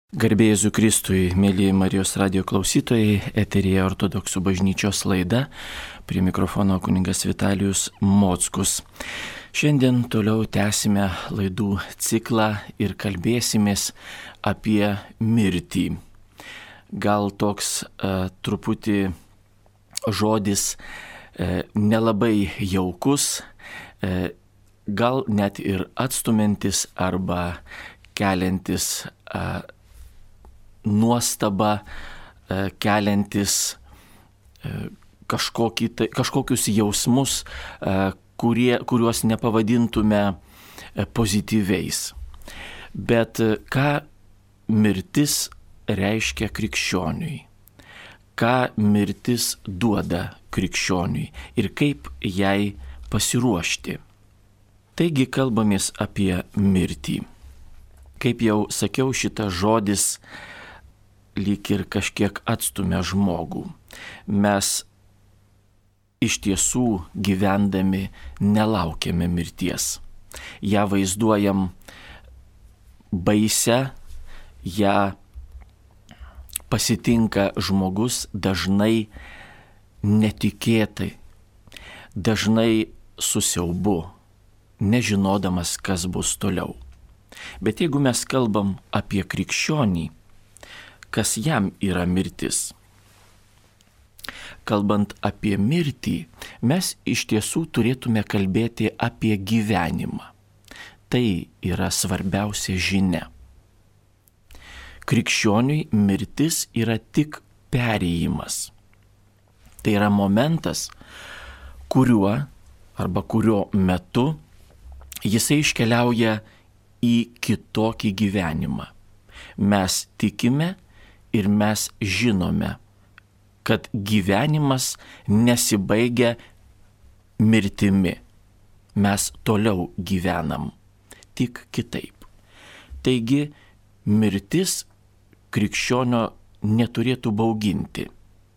Garbė Jėzui Kristui, mėlyje Marijos radijo klausytojai, eteryje Ortodoksų bažnyčios laida, prie mikrofono kunigas Vitalijus Mockus. Šiandien toliau tęsime laidų ciklą ir kalbėsimės apie mirtį. Gal toks truputį žodis nelabai jaukus, gal net ir atstumiantis arba keliantis nuostaba, keliantis kažkokius jausmus, kuriuos nepavadintume pozityviais. Bet ką mirtis reiškia krikščioniui? Ką mirtis duoda krikščioniui ir kaip jai pasiruošti? Taigi kalbamės apie mirtį. Kaip jau sakiau, šitas žodis lyg ir kažkiek atstumia žmogų. Mes iš tiesų gyvendami nelaukiame mirties. Ja vaizduojam baisę, ją pasitinka žmogus dažnai netikėtai, dažnai su siaubu, nežinodamas, kas bus toliau. Bet jeigu mes kalbam apie krikščionį, kas jam yra mirtis? Kalbant apie mirtį, mes iš tiesų turėtume kalbėti apie gyvenimą. Tai yra svarbiausia žinia. Krikščioniui mirtis yra tik perėjimas. Tai yra momentas, kurio metu jisai iškeliauja į kitokį gyvenimą. Mes tikime ir mes žinome, kad gyvenimas nesibaigia mirtimi. Mes toliau gyvenam, tik kitaip. Taigi, mirtis krikščionio neturėtų bauginti.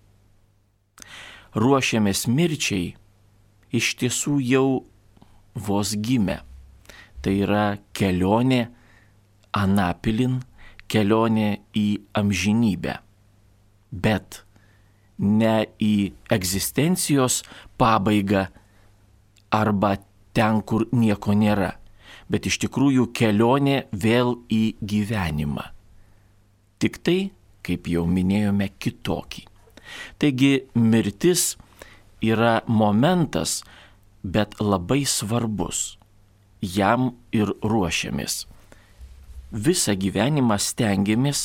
Ruošiamės mirčiai iš tiesų jau vos gimę. Tai yra kelionė anapilin, kelionė į amžinybę. Bet ne į egzistencijos pabaigą arba ten, kur nieko nėra, bet iš tikrųjų kelionė vėl į gyvenimą. Tik tai, kaip jau minėjome, kitokį. Taigi mirtis yra momentas, bet labai svarbus. Jam ir ruošiamės. Visą gyvenimą stengiamės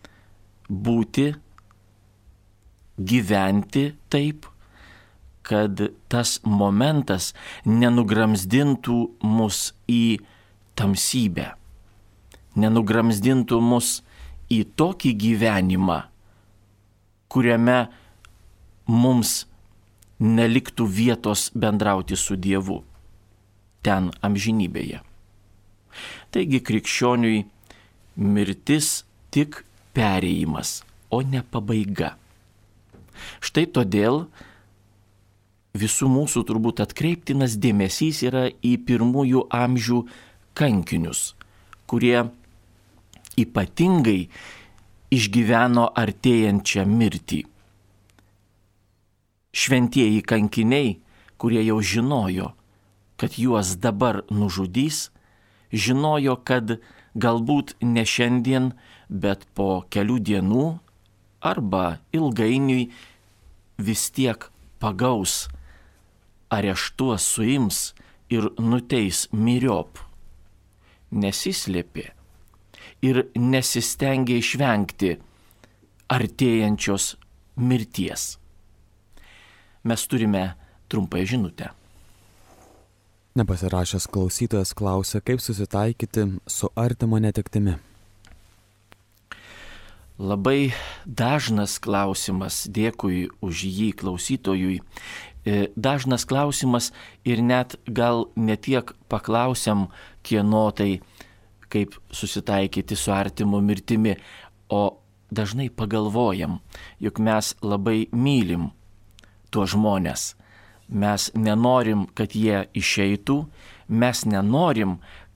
gyventi taip, kad tas momentas nenugramzdintų mus į tamsybę, nenugramzdintų mus į tokį gyvenimą, kuriame mums neliktų vietos bendrauti su Dievu. Ten amžinybėje. Taigi krikščioniui mirtis tik perėjimas, o ne pabaiga. Štai todėl visų mūsų turbūt atkreiptinas dėmesys yra į pirmųjų amžių kankinius, kurie ypatingai išgyveno artėjančią mirtį. Šventieji kankiniai, kurie jau žinojo, kad juos dabar nužudys, žinojo, kad galbūt ne šiandien, bet po kelių dienų arba ilgainiui vis tiek pagaus, areštuos, suims ir nuteis myriop. Nesislėpė ir nesistengė išvengti artėjančios mirties. Mes turime trumpą žinutę. Nepasirašęs klausytojas klausia, kaip susitaikyti su artimo netektimi. Labai dažnas klausimas, dėkui už jį klausytojui. Dažnas klausimas ir net gal netiek paklausiam kieno tai, kaip susitaikyti su artimo mirtimi, o dažnai pagalvojam, juk mes labai mylim tuos žmonės. Mes nenorim, kad jie išeitų, mes nenorim,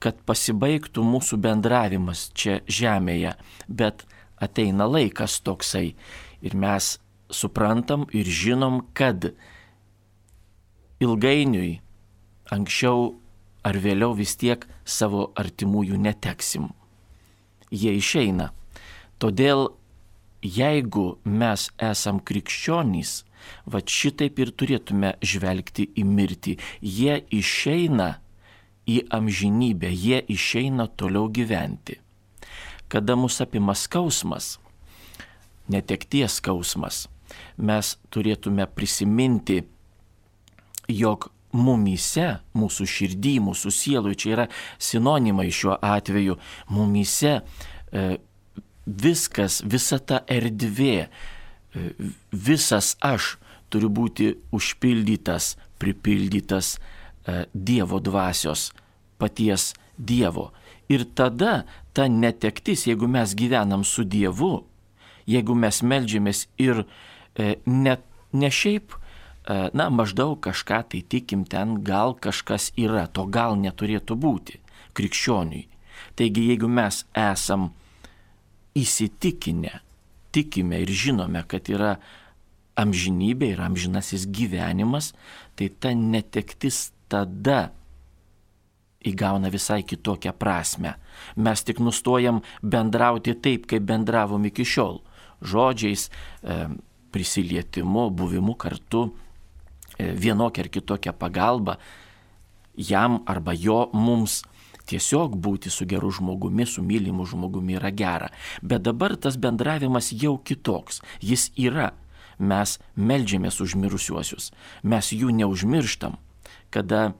kad pasibaigtų mūsų bendravimas čia žemėje, bet ateina laikas toksai ir mes suprantam ir žinom, kad ilgainiui, anksčiau ar vėliau vis tiek savo artimųjų neteksim. Jie išeina. Todėl, jeigu mes esam krikščionys, va šitaip ir turėtume žvelgti į mirtį. Jie išeina į amžinybę, jie išeina toliau gyventi. Kada mus apima skausmas, netekties skausmas, mes turėtume prisiminti, jog mumyse, mūsų širdį, mūsų sielui, čia yra sinonimai šiuo atveju, mumyse viskas, visa ta erdvė, visas aš turi būti užpildytas, pripildytas Dievo dvasios, paties Dievo. Ir tada ta netektis, jeigu mes gyvenam su Dievu, jeigu mes meldžiamės ir ne šiaip, maždaug kažką tai tikim ten, gal kažkas yra, to gal neturėtų būti krikščioniui. Taigi, jeigu mes esam įsitikinę, tikime ir žinome, kad yra amžinybė ir amžinasis gyvenimas, tai ta netektis tada įgauna visai kitokią prasme. Mes tik nustojam bendrauti taip, kaip bendravom iki šiol. Žodžiais, prisilietimu, buvimu kartu, vienokia ar kitokia pagalba jam arba jo mums. Tiesiog būti su geru žmogumi, su mylimu žmogumi yra gera. Bet dabar tas bendravimas jau kitoks. Jis yra. Mes meldžiamės už mirusiuosius. Mes jų neužmirštam. Kada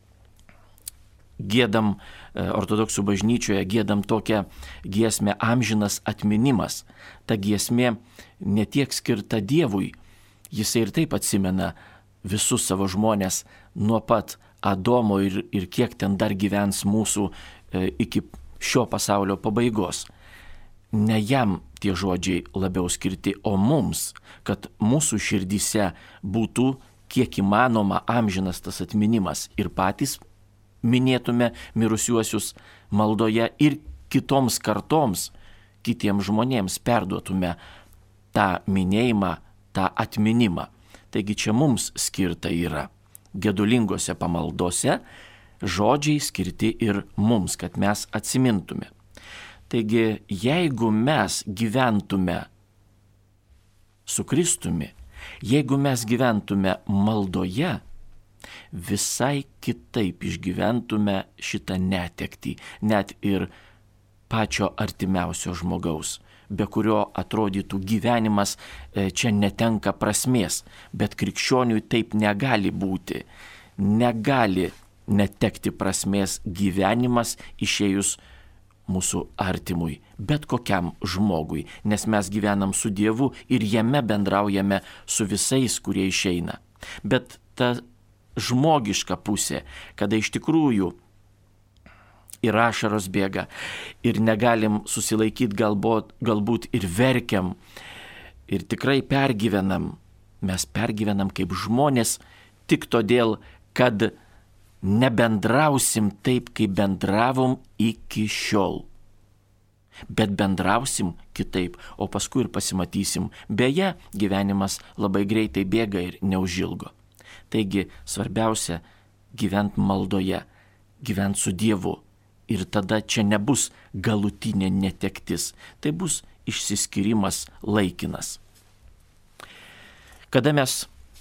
giedam ortodoksų bažnyčioje, giedam tokią giesmę amžinas atminimas. Ta giesmė ne tiek skirta Dievui. Jisai ir taip atsimena visus savo žmonės nuo pat Adomo ir kiek ten dar gyvens mūsų iki šio pasaulio pabaigos. Ne jam tie žodžiai labiau skirti, o mums, kad mūsų širdyse būtų kiek įmanoma amžinas tas atminimas ir patys minėtume mirusiuosius maldoje ir kitoms kartoms, kitiems žmonėms perduotume tą minėjimą, tą atminimą. Taigi čia mums skirta yra. Gedulingose pamaldose žodžiai skirti ir mums, kad mes atsimintume. Taigi, jeigu mes gyventume su Kristumi, jeigu mes gyventume maldoje, visai kitaip išgyventume šitą netektį, net ir pačio artimiausio žmogaus, be kurio atrodytų gyvenimas čia netenka prasmės, bet krikščioniui taip negali būti. Negali netekti prasmės gyvenimas išėjus mūsų artimui, bet kokiam žmogui, nes mes gyvenam su Dievu ir jame bendraujame su visais, kurie išeina. Bet ta žmogiška pusė, kada iš tikrųjų ir ašaros bėga, ir negalim susilaikyti galbūt ir verkiam, ir tikrai pergyvenam. Mes pergyvenam kaip žmonės tik todėl, kad nebendrausim taip, kaip bendravom iki šiol. Bet bendrausim kitaip, o paskui ir pasimatysim. Beje, gyvenimas labai greitai bėga ir neužilgo. Taigi svarbiausia gyventi maldoje, gyventi su Dievu. Ir tada čia nebus galutinė netektis, tai bus išsiskyrimas laikinas. Kada mes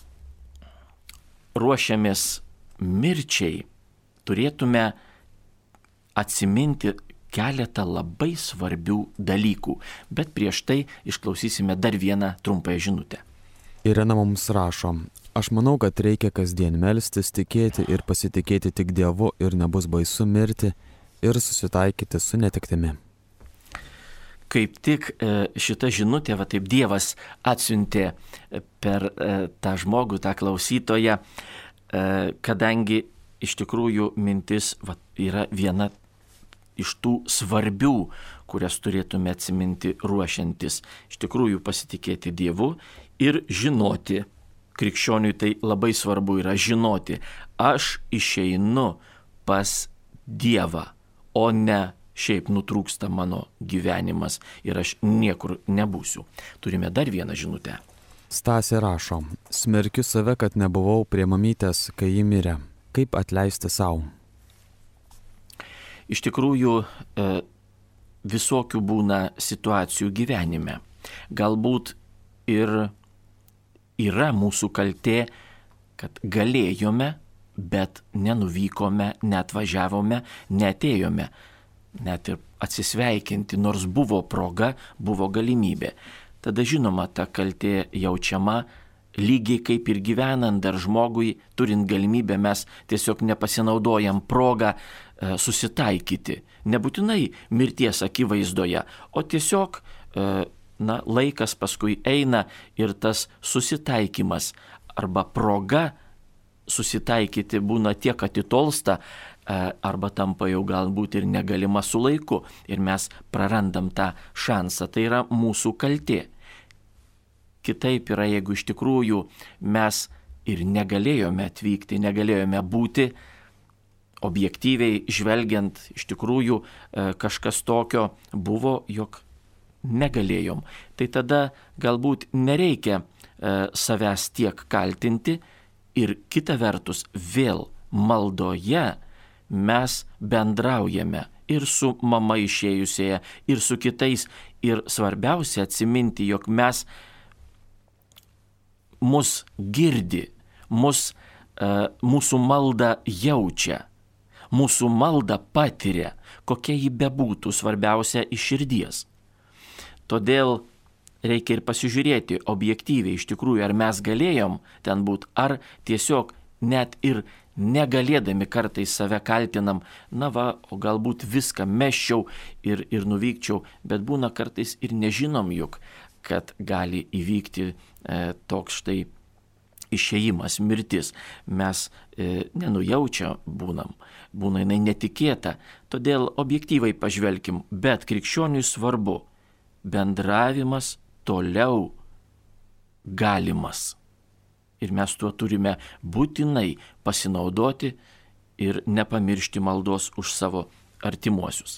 ruošiamės mirčiai, turėtume atsiminti keletą labai svarbių dalykų, bet prieš tai išklausysime dar vieną trumpąją žinutę. Irena mums rašo: aš manau, kad reikia kasdien melstis, tikėti ir pasitikėti tik Dievu ir nebus baisu mirti ir susitaikyti su netektimi. Kaip tik šita žinutė, va taip Dievas atsiuntė per tą žmogų, tą klausytoją, kadangi iš tikrųjų mintis yra viena iš tų svarbių, kurias turėtume atsiminti ruošiantis. Iš tikrųjų pasitikėti Dievu ir žinoti, krikščioniui tai labai svarbu yra žinoti, aš išeinu pas Dievą, o ne šiaip nutrūksta mano gyvenimas ir aš niekur nebūsiu. Turime dar vieną žinutę. Stasė rašo, smerkiu save, kad nebuvau prie mamytės, kai ji mirė. Kaip atleisti savo? Iš tikrųjų, visokių būna situacijų gyvenime. Galbūt ir yra mūsų kaltė, kad galėjome, bet nenuvykome, neatvažiavome, neatėjome. Net ir atsisveikinti, nors buvo proga, buvo galimybė. Tada žinoma, ta kaltė jaučiama, lygiai kaip ir gyvenant dar žmogui, turint galimybę, mes tiesiog nepasinaudojam progą susitaikyti. Nebūtinai mirties akivaizdoje, o tiesiog laikas paskui eina ir tas susitaikymas arba proga susitaikyti būna tiek atitolsta, arba tampa jau galbūt ir negalima su laiku ir mes prarandam tą šansą. Tai yra mūsų kaltė. Kitaip yra, jeigu iš tikrųjų mes ir negalėjome atvykti, negalėjome būti, objektyviai žvelgiant, iš tikrųjų kažkas tokio buvo, jog negalėjom. Tai tada galbūt nereikia savęs tiek kaltinti ir kita vertus vėl maldoje mes bendraujame ir su mama išėjusėje, ir su kitais. Ir svarbiausia atsiminti, jog mus girdi, mūsų maldą jaučia, mūsų maldą patiria, kokia ji bebūtų, svarbiausia iš širdies. Todėl reikia ir pasižiūrėti objektyviai iš tikrųjų, ar mes galėjom ten būti, ar tiesiog net ir negalėdami kartais save kaltinam, o galbūt viską meščiau ir nuvykčiau, bet būna kartais ir nežinom juk, kad gali įvykti toks štai išėjimas, mirtis. Mes nenujaučia būna jinai netikėta, todėl objektyvai pažvelkim, bet krikščioniui svarbu bendravimas toliau galimas. Ir mes tuo turime būtinai pasinaudoti ir nepamiršti maldos už savo artimuosius.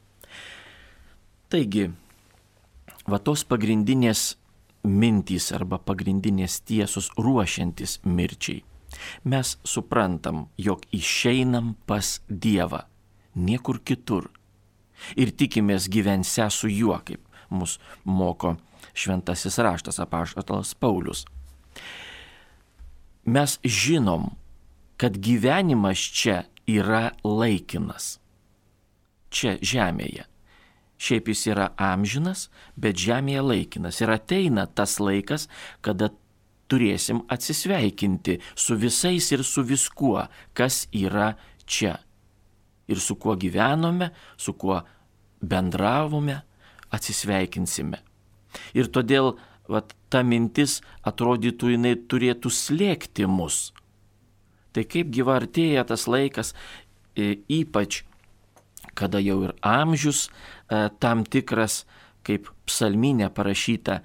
Taigi, tos pagrindinės mintys arba pagrindinės tiesos ruošiantis mirčiai. Mes suprantam, jog išeinam pas Dievą, niekur kitur. Ir tikimės gyvensią su juo, kaip mus moko šventasis raštas apaštalas Paulius. Mes žinom, kad gyvenimas čia yra laikinas. Čia žemėje. Šiaip jis yra amžinas, bet žemėje laikinas. Ir ateina tas laikas, kada turėsim atsisveikinti su visais ir su viskuo, kas yra čia. Ir su kuo gyvenome, su kuo bendravome, atsisveikinsime. Ir todėl ta mintis atrodytų, jinai turėtų slėgti mus. Tai kaip gyva artėja tas laikas, ypač kada jau ir amžius tam tikras, kaip psalminė parašyta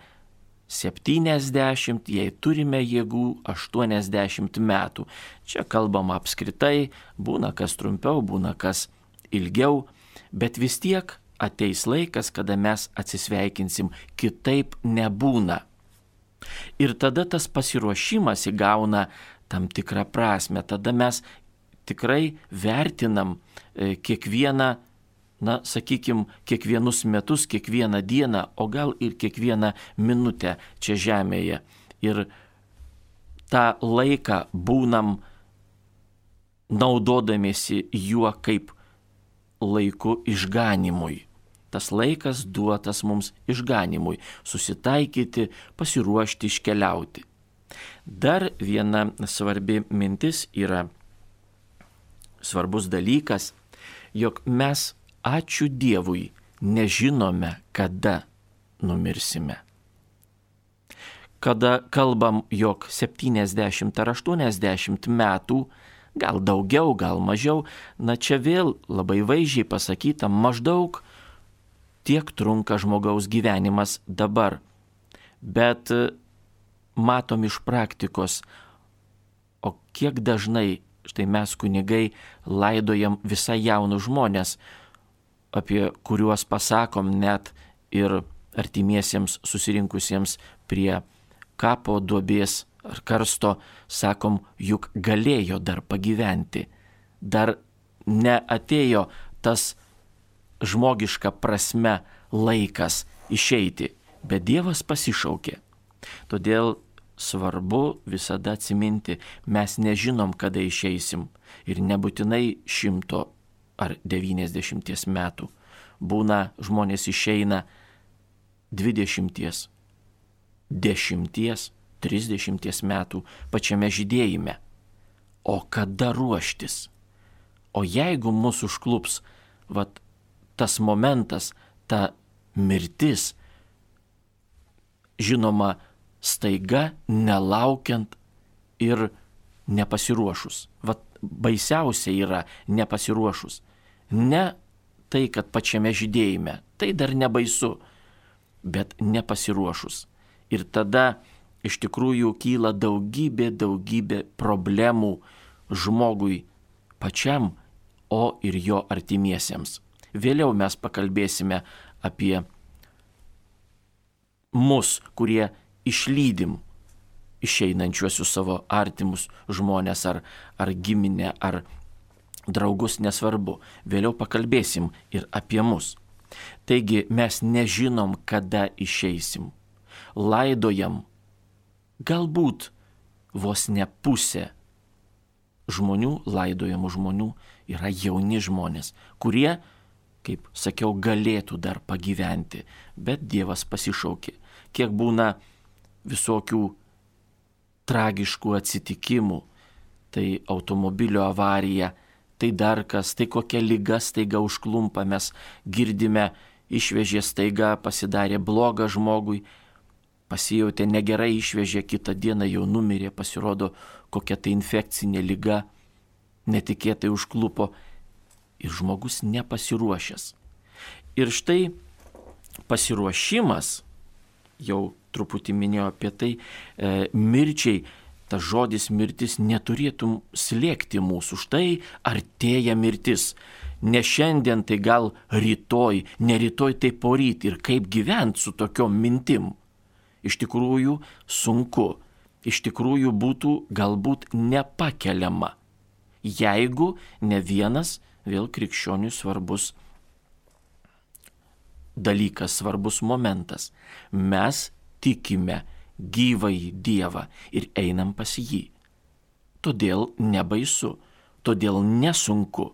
70, jei turime jėgų 80 metų. Čia kalbama apskritai, būna kas trumpiau, būna kas ilgiau, bet vis tiek ateis laikas, kada mes atsisveikinsim, kitaip nebūna. Ir tada tas pasiruošimas įgauna tam tikrą prasme, tada mes tikrai vertinam kiekvieną, kiekvienus metus, kiekvieną dieną, o gal ir kiekvieną minutę čia žemėje. Ir tą laiką būnam naudodamiesi juo kaip laiku išganimui. Tas laikas duotas mums išganimui, susitaikyti, pasiruošti, iškeliauti. Dar viena svarbi mintis yra, svarbus dalykas, jog mes, ačiū Dievui, nežinome, kada numirsime. Kada kalbam, jog 70 ar 80 metų, gal daugiau, gal mažiau, čia vėl labai vaizdžiai pasakyta, maždaug tiek trunka žmogaus gyvenimas dabar. Bet matom iš praktikos, o kiek dažnai štai mes kunigai laidojam visai jaunus žmonės, apie kuriuos pasakom net ir artimiesiems susirinkusiems prie kapo duobės ar karsto, sakom, juk galėjo dar pagyventi, dar neatėjo tas žmogiška prasme laikas išeiti, bet Dievas pasišaukė. Todėl svarbu visada atsiminti, mes nežinom, kada išeisim ir nebūtinai 100 ar 90 metų. Būna žmonės išeina 20, 10, 30 metų pačiame žydėjime. O kada ruoštis? O jeigu mūsų užklups tas momentas, ta mirtis, žinoma, staiga, nelaukiant ir nepasiruošus. Baisiausia yra nepasiruošus. Ne tai, kad pačiame žydėjime, tai dar nebaisu, bet nepasiruošus. Ir tada iš tikrųjų kyla daugybė problemų žmogui pačiam, o ir jo artimiesiems. Vėliau mes pakalbėsime apie mus, kurie išlydim išeinančiuosius savo artimus žmonės ar giminę, ar draugus, nesvarbu. Vėliau pakalbėsim ir apie mus. Taigi mes nežinom, kada išeisim. Laidojam galbūt vos ne pusė žmonių, laidojamų žmonių yra jauni žmonės, kurie, kaip sakiau, galėtų dar pagyventi, bet Dievas pasišaukė. Kiek būna visokių tragiškų atsitikimų, tai automobilio avarija, tai dar kas, tai kokia liga staiga užklumpa, mes girdime, išvežė staiga, pasidarė blogą žmogui, pasijautė negerai, išvežė, kitą dieną jau numirė, pasirodo kokia tai infekcinė liga, netikėtai užklupo ir žmogus nepasiruošęs. Ir štai pasiruošimas, jau truputį minėjau apie tai, mirčiai, tas žodis mirtis neturėtų slėgti mūsų. Štai artėja mirtis. Ne šiandien, tai gal rytoj, ne rytoj, tai poryt. Ir kaip gyventi su tokiom mintim? Iš tikrųjų sunku. Iš tikrųjų būtų galbūt nepakeliama, jeigu ne vienas vėl krikščioniui svarbus dalykas, svarbus momentas. Mes tikime gyvąjį Dievą ir einam pas jį. Todėl nebaisu, todėl nesunku.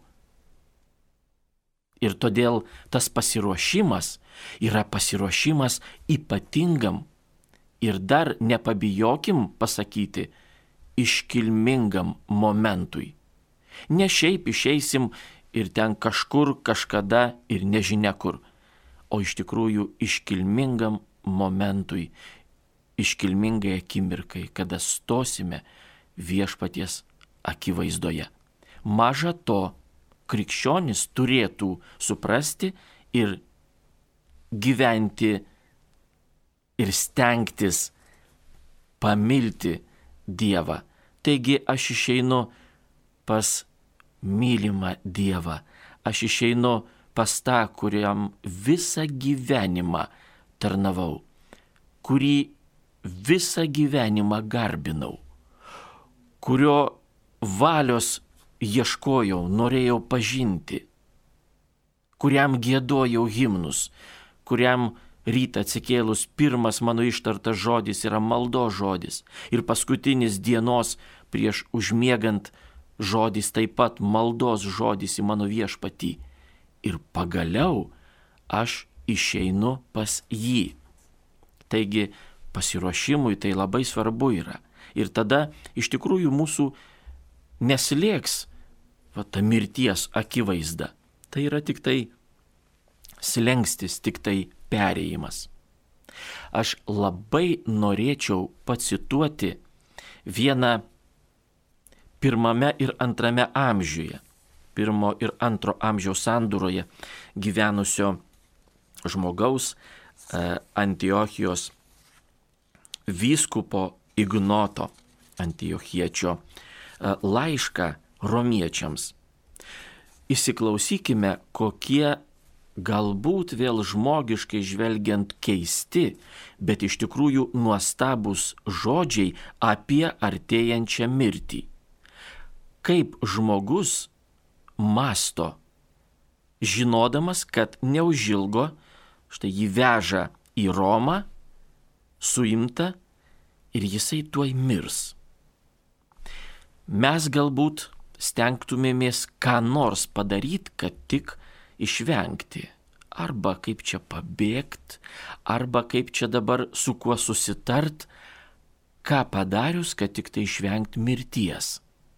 Ir todėl tas pasiruošimas yra pasiruošimas ypatingam ir dar nepabijokim pasakyti iškilmingam momentui. Ne šiaip išeisim ir ten kažkur, kažkada ir nežinia kur, o iš tikrųjų iškilmingam momentui, iškilmingai akimirkai, kada stosime viešpaties akivaizdoje. Maža to, krikščionis turėtų suprasti ir gyventi ir stengtis pamilti Dievą. Taigi aš išeinu pas mylimą Dievą. Aš išeinu pas tą, kuriam visą gyvenimą tarnavau, kurį visą gyvenimą garbinau, kurio valios ieškojau, norėjau pažinti, kuriam giedojau himnus, kuriam rytą atsikėlus pirmas mano ištartas žodis yra maldos žodis ir paskutinis dienos prieš užmiegant žodis taip pat maldos žodis į mano viešpatį. Ir pagaliau aš išeinu pas jį. Taigi pasiruošimui tai labai svarbu yra. Ir tada iš tikrųjų mūsų neslėgs ta mirties akivaizda. Tai yra tik tai slengstis, tik tai perėjimas. Aš labai norėčiau pacituoti vieną 1 ir 2 amžiuje, 1 ir 2 amžiaus sandūroje gyvenusio žmogaus, Antiochijos vyskupo Ignoto Antiochiečio laišką romiečiams. Įsiklausykime, kokie galbūt vėl žmogiškai žvelgiant keisti, bet iš tikrųjų nuostabus žodžiai apie artėjančią mirtį. Kaip žmogus mąsto, žinodamas, kad neužilgo štai jį veža į Romą, suimta ir jisai tuoj mirs. Mes galbūt stengtumėmės ką nors padaryti, kad tik išvengti. Arba kaip čia pabėgti, arba kaip čia dabar su kuo susitart, ką padarius, kad tik tai išvengti mirties.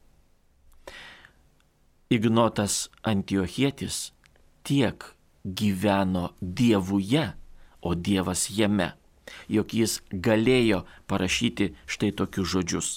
Ignotas Antiochietis tiek gyveno Dievuje, o Dievas jame, jog jis galėjo parašyti štai tokius žodžius.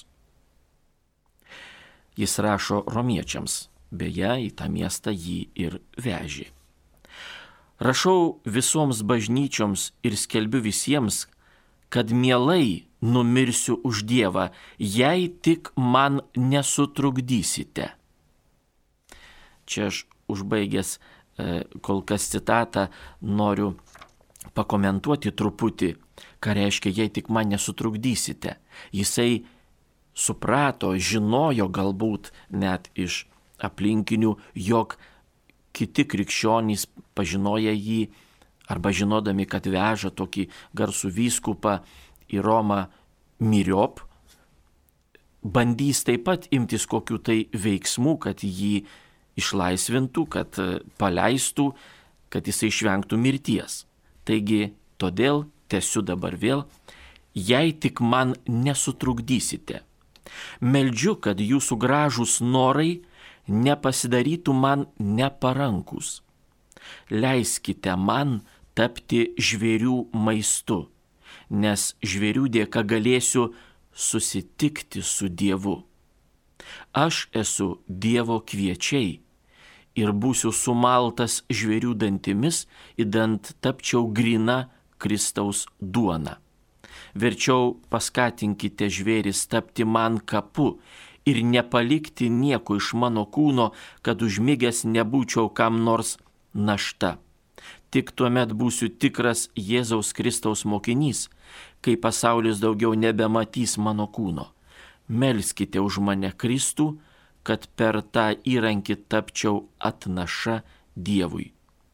Jis rašo romiečiams, beje, į tą miestą jį ir vežė. Rašau visoms bažnyčioms ir skelbiu visiems, kad mielai numirsiu už Dievą, jei tik man nesutrukdysite. Čia aš užbaigęs kol kas citatą noriu pakomentuoti truputį, ką reiškia, jei tik man nesutrukdysite. Jisai suprato, žinojo galbūt net iš aplinkinių, jog kiti krikščionys pažinoję jį arba žinodami, kad veža tokį garsų vyskupą į Romą myriop, bandys taip pat imtis kokių tai veiksmų, kad jį išlaisvintų, kad paleistų, kad jisai išvengtų mirties. Taigi, todėl tęsiu dabar vėl, jei tik man nesutrukdysite. Meldžiu, kad jūsų gražūs norai nepasidarytų man neparankus. Leiskite man tapti žvėrių maistu, nes žvėrių dėka galėsiu susitikti su Dievu. Aš esu Dievo kviečiai ir būsiu sumaltas žvėrių dantimis, idant tapčiau gryna Kristaus duona. Verčiau paskatinkite žvėris tapti man kapu ir nepalikti nieko iš mano kūno, kad užmigęs nebūčiau kam nors našta. Tik tuomet būsiu tikras Jėzaus Kristaus mokinys, kai pasaulis daugiau nebematys mano kūno. Melskite už mane Kristų, kad per tą įrankį tapčiau atnaša Dievui.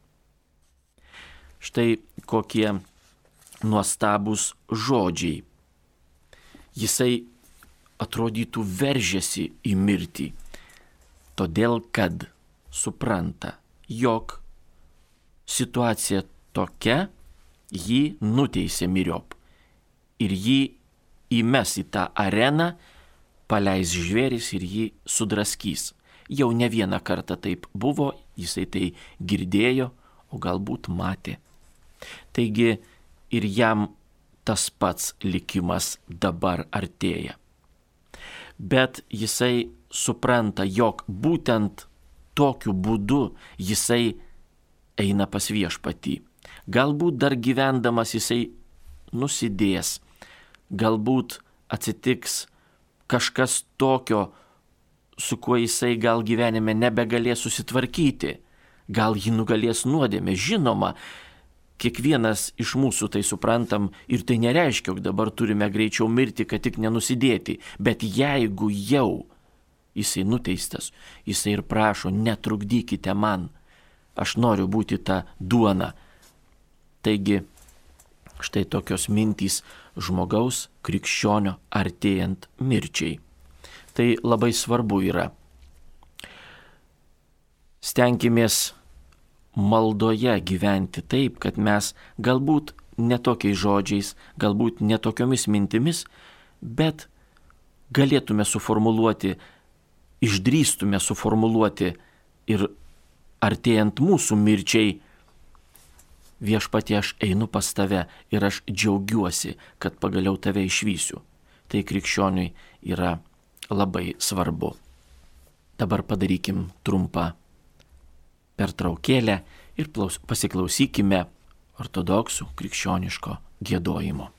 Štai kokie nuostabūs žodžiai. Jisai atrodytų veržėsi į mirtį, todėl kad supranta, jog situacija tokia, jį nuteisė myriop ir jį įmes į tą areną, paleis žvėris ir jį sudraskys. Jau ne vieną kartą taip buvo, jisai tai girdėjo, o galbūt matė. Taigi ir jam tas pats likimas dabar artėja. Bet jisai supranta, jog būtent tokiu būdu jisai eina pas Viešpatį. Galbūt dar gyvendamas jisai nusidės, galbūt atsitiks kažkas tokio, su kuo jisai gal gyvenime nebegalės susitvarkyti, gal jį nugalės nuodėmė. Žinoma, kiekvienas iš mūsų tai suprantam ir tai nereiškia, jog dabar turime greičiau mirti, kad tik nenusidėti. Bet jeigu jau jisai nuteistas, jisai ir prašo, netrukdykite man, aš noriu būti ta duona. Taigi, štai tokios mintys žmogaus krikščionio artėjant mirčiai. Tai labai svarbu yra. Stenkimės maldoje gyventi taip, kad mes galbūt netokiais žodžiais, galbūt netokiomis mintimis, bet galėtume suformuluoti, išdrįstume suformuluoti ir artėjant mūsų mirčiai, Viešpatie, aš einu pas tave ir aš džiaugiuosi, kad pagaliau tave išvysiu. Tai krikščioniui yra labai svarbu. Dabar padarykim trumpą pertraukėlę ir pasiklausykime ortodoksų krikščioniško giedojimo.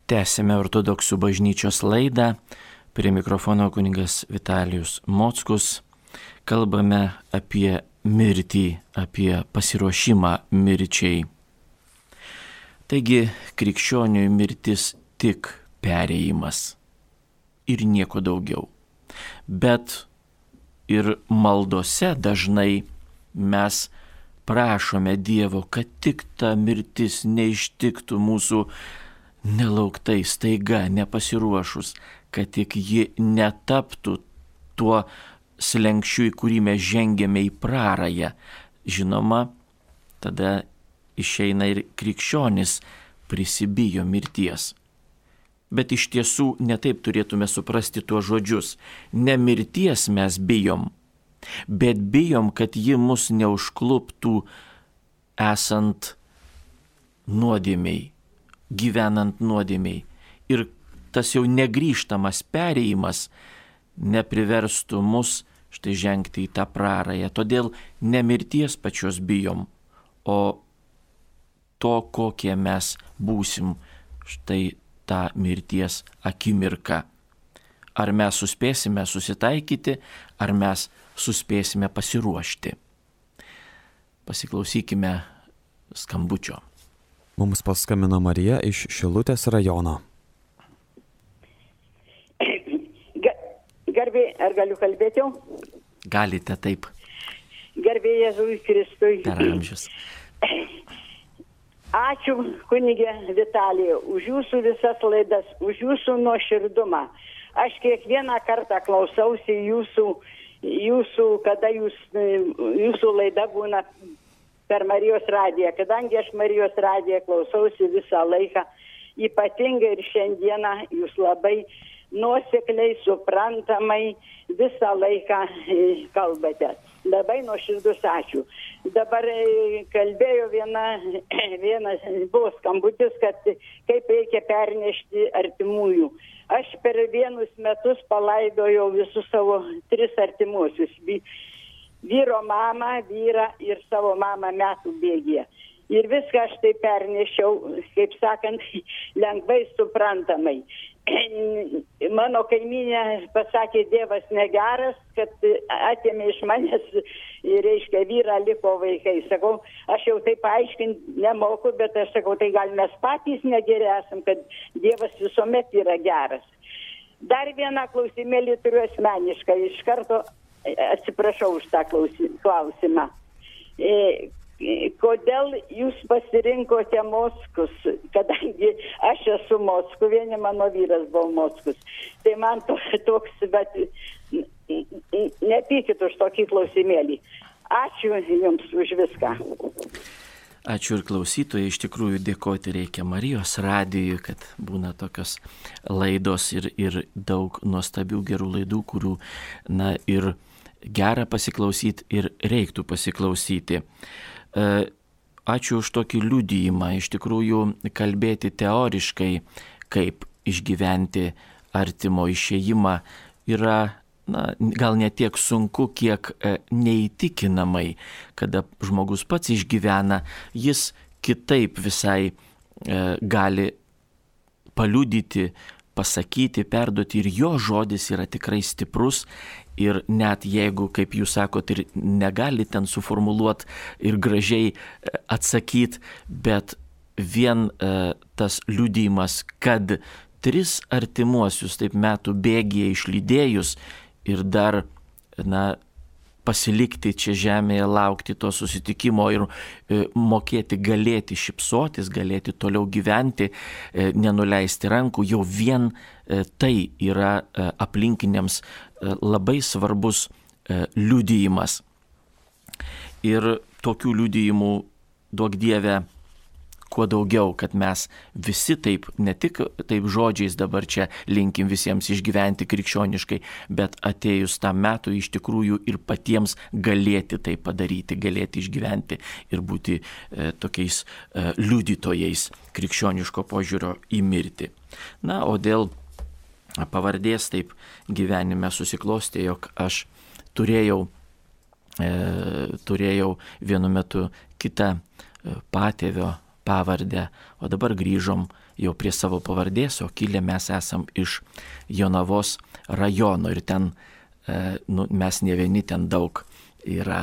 Tęsime Ortodoksų bažnyčios laidą. Prie mikrofono kunigas Vitalijus Mockus. Kalbame apie mirtį, apie pasiruošimą mirčiai. Taigi, krikščioniui mirtis tik perėjimas ir nieko daugiau. Bet ir maldose dažnai mes prašome Dievo, kad tik ta mirtis neištiktų mūsų nelauktai, staiga, nepasiruošus, kad tik ji netaptų tuo slenkščiu, į kurį mes žengėme į prarają. Žinoma, tada išeina ir krikščionis prisibijo mirties. Bet iš tiesų netaip turėtume suprasti tuos žodžius. Ne mirties mes bijom, bet bijom, kad ji mus neužkluptų esant nuodėmiai, gyvenant nuodėmiai. Ir tas jau negrįžtamas perėjimas nepriverstų mus štai žengti į tą prarają. Todėl ne mirties pačios bijom, o to, kokie mes būsim štai tą mirties akimirką. Ar mes suspėsime susitaikyti, ar mes suspėsime pasiruošti. Pasiklausykime skambučio. Mums paskambino Marija iš Šilutės rajono. Garbė, ar galiu kalbėti jau? Galite, taip. Garbė Jėzui Kristui. Per amžius. Ačiū, kunigė Vitalija, už jūsų visas laidas, už jūsų nuoširdumą. Aš kiekvieną kartą klausausi jūsų, kada jūsų laida būna per Marijos radiją. Kadangi aš Marijos radiją klausausi visą laiką, ypatingai ir šiandieną jūs labai nuosekliai, suprantamai visą laiką kalbate. Labai nuoširdus ačiū. Dabar kalbėjo vienas buvo skambutis, kad kaip reikia pernešti artimųjų. Aš per vienus metus palaidojau visus savo 3 artimuosius. Vyro mamą, vyrą ir savo mamą metų bėgyje. Ir viską aš tai pernešiau, kaip sakant, lengvai suprantamai. Mano kaimynė pasakė, Dievas negeras, kad atėmė iš manęs, reiškia, vyrą, liko vaikai. Sakau, aš jau taip aiškinti nemoku, bet aš sakau, tai gal mes patys negeri esam, kad Dievas visuomet yra geras. Dar vieną klausimėlį turiu asmeniškai, iš karto atsiprašau už tą klausimą. Kodėl jūs pasirinkote Mockus, kadangi aš esu Mockuvienė, mano vyras buvo Mockus. Tai man toks, bet nepykit už tokį klausimėlį. Ačiū jums už viską. Ačiū ir klausytojai, iš tikrųjų dėkoti reikia Marijos radijui, kad būna tokios laidos ir daug nuostabių gerų laidų, kurių, ir gera pasiklausyti ir reiktų pasiklausyti. Ačiū už tokį liudijimą, iš tikrųjų kalbėti teoriškai, kaip išgyventi artimo išėjimą yra gal ne tiek sunku, kiek neįtikinamai, kada žmogus pats išgyvena, jis kitaip visai gali paliudyti, pasakyti, perduoti ir jo žodis yra tikrai stiprus ir net jeigu, kaip jūs sakot, ir negali ten suformuluoti ir gražiai atsakyti, bet vien tas liudijimas, kad 3 artimuosius taip metų bėgyje išlydėjus ir dar, pasilikti čia žemėje, laukti to susitikimo ir mokėti galėti šypsotis, galėti toliau gyventi, nenuleisti rankų, jau vien tai yra aplinkiniams labai svarbus liudijimas. Ir tokių liudijimų, duok Dieve, kuo daugiau, kad mes visi taip, ne tik taip žodžiais dabar čia linkim visiems išgyventi krikščioniškai, bet atėjus tam metui iš tikrųjų ir patiems galėti tai padaryti, galėti išgyventi ir būti tokiais liudytojais krikščioniško požiūrio į mirtį. O dėl pavardės taip gyvenime susiklostė, jog aš turėjau vienu metu kitą patėvio pavardę, o dabar grįžom jau prie savo pavardės, o kilę mes esam iš Jonavos rajono ir ten mes ne vieni, ten daug yra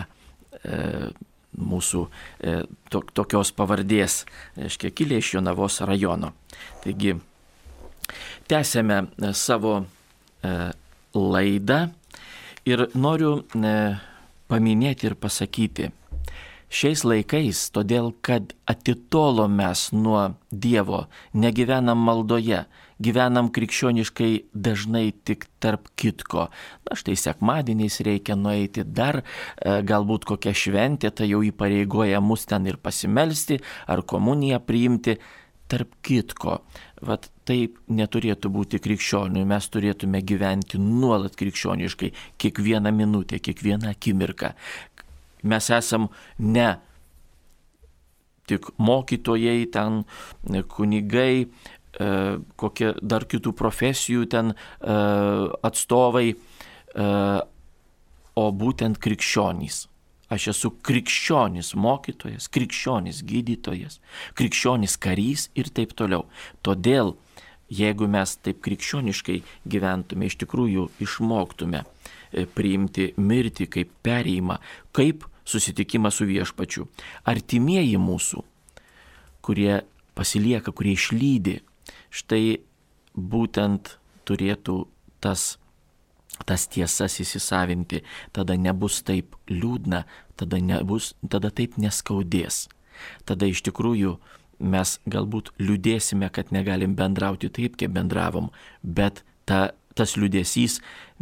mūsų tokios pavardės, reiškia, kilę iš Jonavos rajono. Taigi, tęsėme savo laidą ir noriu paminėti ir pasakyti, šiais laikais, todėl kad atitolom mes nuo Dievo, negyvenam maldoje, gyvenam krikščioniškai dažnai tik tarp kitko. Na štai sekmadieniais reikia nueiti dar, galbūt kokia šventė, tai jau įpareigoja mus ten ir pasimelsti, ar komuniją priimti, tarp kitko. Vat taip neturėtų būti krikščionių, mes turėtume gyventi nuolat krikščioniškai, kiekvieną minutę, kiekvieną akimirką. Mes esam ne tik mokytojai, ten kunigai, kokie dar kitų profesijų ten atstovai, o būtent krikščionys. Aš esu krikščionis mokytojas, krikščionis gydytojas, krikščionis karys ir taip toliau. Todėl, jeigu mes taip krikščioniškai gyventume, iš tikrųjų išmoktume priimti mirtį kaip perėjimą, kaip susitikimą su viešpačiu. Artimieji mūsų, kurie pasilieka, kurie išlydi, štai būtent turėtų tas tiesas įsisavinti, tada nebus taip liūdna, tada taip neskaudės. Tada iš tikrųjų mes galbūt liūdėsime, kad negalim bendrauti taip, kaip bendravom, bet tas liūdėsys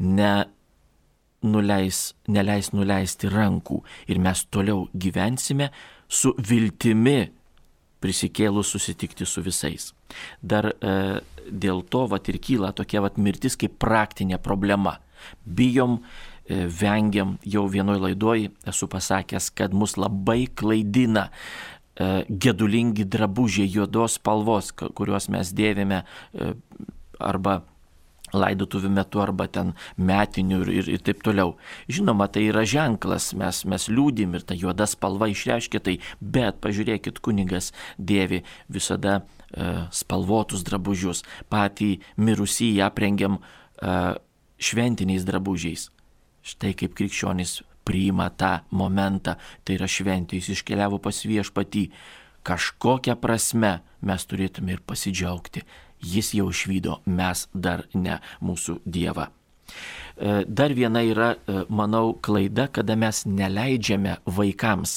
neleis nuleisti rankų ir mes toliau gyvensime su viltimi prisikėlus susitikti su visais. Dar dėl to ir kyla tokia mirtis kaip praktinė problema. Bijom, vengiam, jau vienoj laidoj esu pasakęs, kad mus labai klaidina gedulingi drabužiai juodos spalvos, kuriuos mes dėvime arba laidotuvių metu, arba ten metinių ir taip toliau. Žinoma, tai yra ženklas, mes liūdim ir ta juoda spalva išreiškia tai, bet pažiūrėkit, kunigas dėvi visada spalvotus drabužius, patį mirusį aprengiam šventiniais drabužiais. Štai kaip krikščionis priima tą momentą, tai yra šventė, jis iškeliavo pas viešpatį. Kažkokią prasme mes turėtume ir pasidžiaugti. Jis jau išvydo, mes dar ne, mūsų Dievą. Dar viena yra, manau, klaida, kada mes neleidžiame vaikams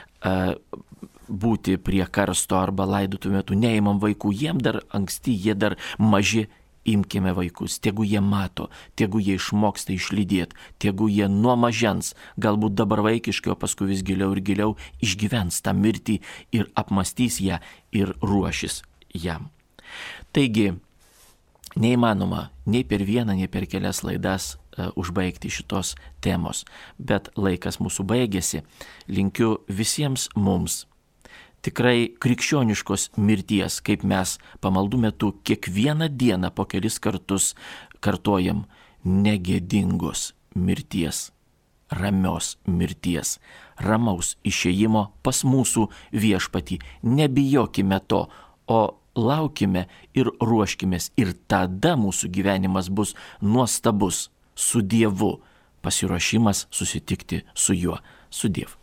būti prie karsto arba laidotuvių metu, neimam vaikų, jiem dar anksti, jie dar maži, imkime vaikus, tegu jie mato, tegu jie išmoksta išlydėti, tegu jie nuo mažens, galbūt dabar vaikiškai, o paskui vis giliau ir giliau išgyvens tą mirtį ir apmastys ją ir ruošis jam. Taigi, neįmanoma nei per vieną, nei per kelias laidas užbaigti šitos temos, bet laikas mūsų baigėsi. Linkiu visiems mums tikrai krikščioniškos mirties, kaip mes pamaldų metu kiekvieną dieną po kelis kartus kartojam, negėdingos mirties, ramios mirties, ramaus išėjimo pas mūsų viešpatį. Nebijokime to, o laukime ir ruoškimės, ir tada mūsų gyvenimas bus nuostabus su Dievu, pasiruošimas susitikti su juo. Su Dievu.